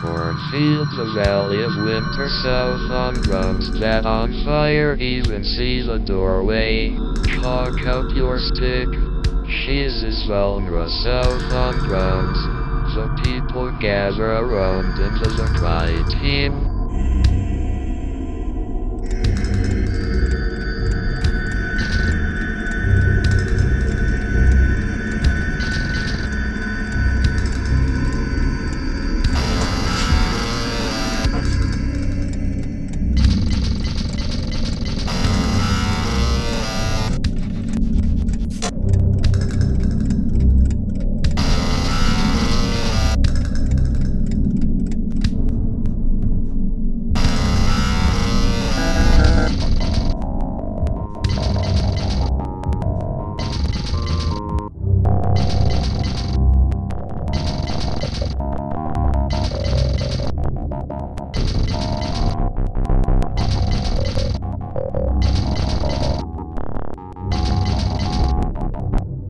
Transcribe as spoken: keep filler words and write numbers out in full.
cornfields, a valley of winter south on grounds that on fire, even see the doorway. Cock out your stick. She's is Valnra south on grounds. The people gather around into the cry team.